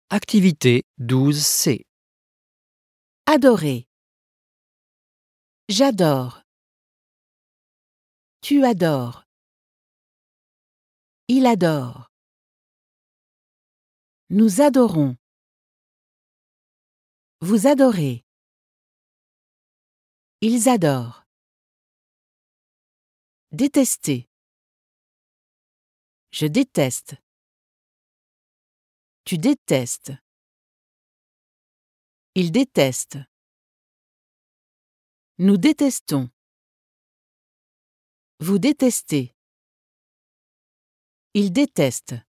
Activité 12C. Adorer. J'adore. Tu adores. Il adore. Nous adorons. Vous adorez. Ils adorent. Détester. Je déteste. Tu détestes. Il déteste. Nous détestons. Vous détestez. Il déteste.